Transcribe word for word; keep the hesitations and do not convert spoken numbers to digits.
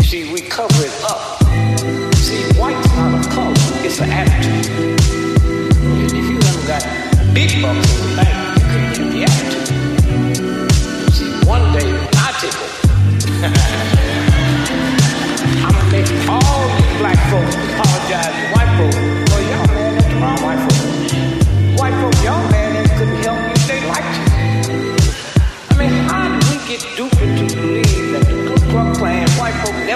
see, we cover it up. See, white's not a color, it's an attitude. And if you haven't got big bucks in the bank, you couldn't get the attitude. See, one day when I take over,